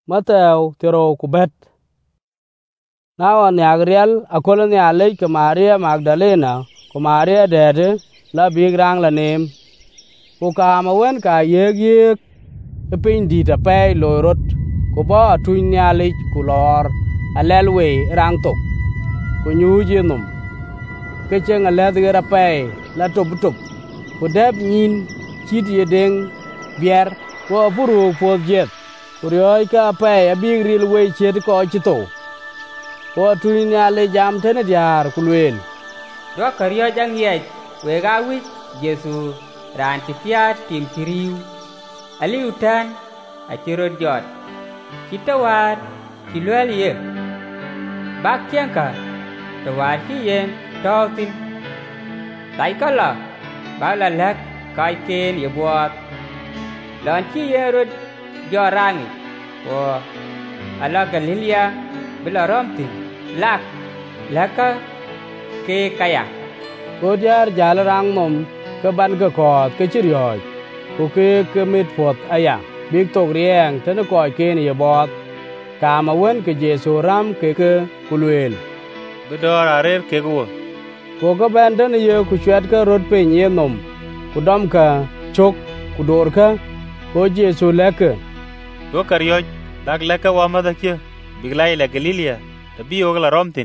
Matthew tero kubet. Nawa ni agriel akolo ni alej ke Maria Magdalena ko Maria dede la big rang la nem. Ko kama wen ka yeg piny dit apey loi rot ko bo atuny ni alej ku lor alelwe rang tok ko nyuji num ke cheng aledhge rapey la top ko deb nyin chit yedeng bier ko puru pod jet kurioy ka apey abig ril wey chet ko chito ko atuny ni alej jam tene diar kulwel do kariyo jang yej we ga wi Jesu ran ti piat tim tiriu ali utan a chiro jot kitawar kilwel ye bak kianka tawar ki yen tawtin tai kala bala lek kai ken ye buat lan ki yerod jorangi o ala Galilea bila romti lak laka ke kaya ko diar jal rang mom ke ban ke kot ke chirioy ko ke mit pot aya big tok rieng tene ko ken ye bot kama wen ke Jesu ram ke kulwel bedor arer ke go ko ben tene ye ku chwet ke rot pe nye nom ku dom ka chok ku dor ka ko Jesu leke do kariyo dak leka wa madakye biglai la Galilea tabi ogla romtin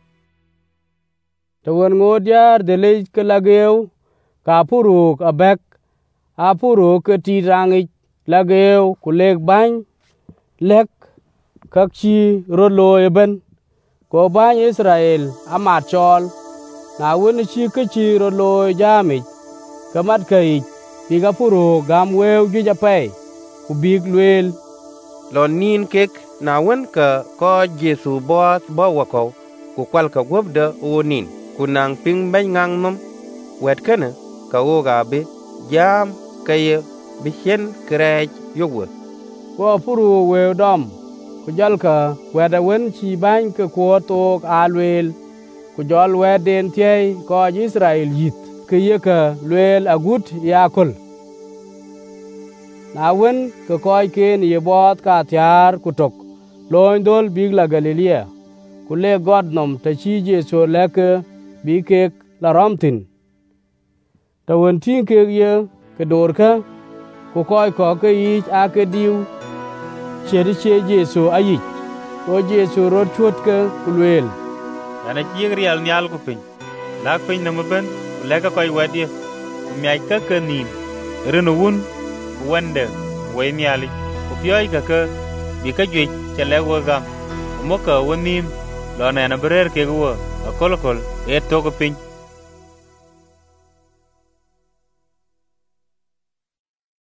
to won ngodiar de le ke lageu ka puruk abek a puruk ke ti rangi lageu ku lek bany lek kakchi rolo eben ko bany Israel ama chol na won chi ke chi rolo jami kamat kai biga puruk gam weu ju japay ku big lwel lon nin kek na wen ka ko Jesu bo wako ku kwal ka gobda onin kunang ping ben ngang nom wet kana ka o ga be jam kaye bichen krej yogwe ko puru we dom ku jal ka weda wen chi bany ke ko tok alwel ku jol weden tiei ko Israel yit ke ye ka lwel agut yakol na wen ke koy ken ye bot ka tiar ku tok loin dol big la Galilea ku le god nom ta chi Jesu leke bi kek la romtin ta won tin kek ye ke dor ka ku koy ko ke ich a ke diu chedi che Jesu ayi ko Jesu rot chut ke kulwel ana chieg rial nyal ku piny lak piny na maben leka koy wadie myai ka nim reno wun wende we nyali ku pyoy ka bi ka jwe chele wo gam mo ka wonim lo na na brer ke wo akolkol e to ko piny